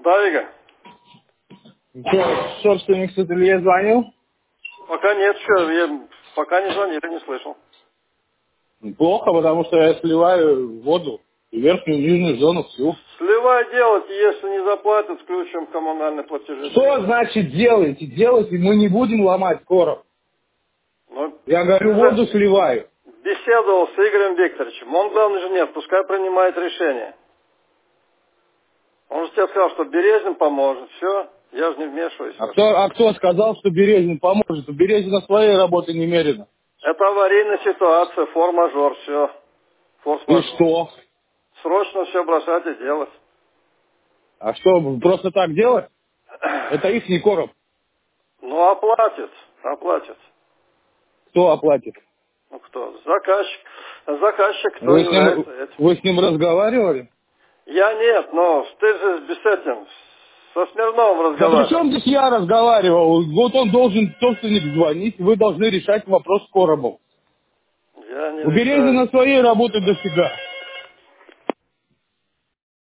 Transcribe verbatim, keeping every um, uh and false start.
Да, Игорь. Что, собственник с ателье звонил? Пока нет, что, я пока не звонили, не слышал. Плохо, потому что я сливаю воду в верхнюю и нижнюю зону всю. Сливай делать, если не заплатят, включим коммунальные платежи. Что значит делайте? Делайте, мы не будем ломать короб. Ну, Я говорю, воду сливаю. беседовал с Игорем Викторовичем. Он главный инженер, пускай принимает решение. Он же тебе сказал, что Березин поможет. Все, я же не вмешиваюсь. А кто, а кто сказал, что Березин поможет? У Березина своей работы немерено. Это аварийная ситуация, фор-мажор, все. И Форс-мажор. что? Срочно все бросать и делать. А что, просто так делать? Это их не короб. Ну, оплатит, оплатит. Кто оплатит? Ну, кто? Заказчик. Заказчик, кто Вы с ним, является этим. вы с ним разговаривали? Я нет, но ты же без этим, со Смирновым Да при разговаривал. чем здесь я разговаривал? Вот он должен, собственник, звонить, вы должны решать вопрос с коробом. Я не У решаю. Березина своей работы дофига.